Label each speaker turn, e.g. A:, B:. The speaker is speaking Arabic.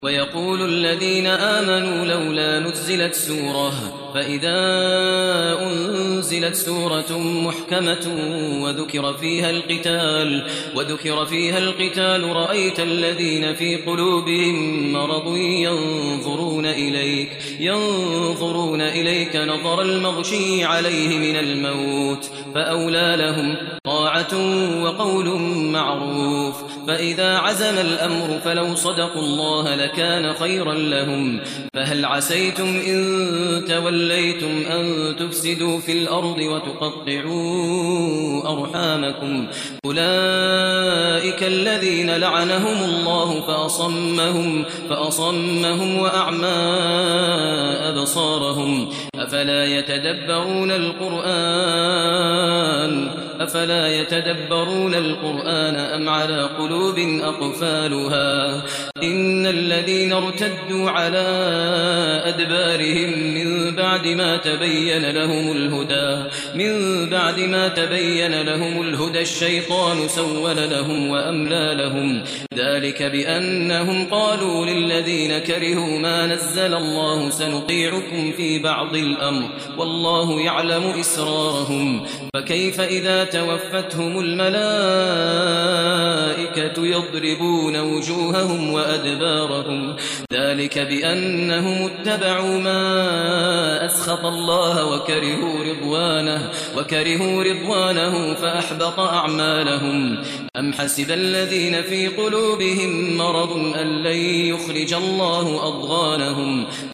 A: ويقول الذين آمنوا لولا نزلت سورة فإذا أنزلت سورة محكمة وذكر فيها القتال رأيت الذين في قلوبهم مرض ينظرون إليك نظر المغشي عليه من الموت فأولى لهم طاعة وقول معروف فإذا عزم الأمر فلو صدقوا الله لكان خيرا لهم فهل عسيتم إن توليتم أن تفسدوا في الأرض وتقطعوا أرحامكم أولئك الذين لعنهم الله فأصمهم وأعمى أبصارهم أفلا يتدبرون القرآن أم على قلوب أقفالها إن الذين ارتدوا على أدبارهم من بعد ما تبين لهم الهدى الشيطان سول لهم وأملى لهم ذلك بأنهم قالوا للذين كرهوا ما نزل الله سنطيعكم في بعض الأمر والله يعلم إسرارهم فكيف إذا توفتهم الملائكة يضربون وجوههم وأدبارهم ذلك بأنهم اتبعوا ما أسخط الله وكرهوا رضوانه فأحبط أعمالهم أم حسب الذين في قلوبهم مرض أن لن يخرج الله أضغانهم